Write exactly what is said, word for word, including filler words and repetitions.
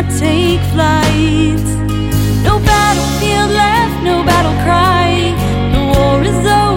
take flight. No battlefield left, no battle cry. The war is over.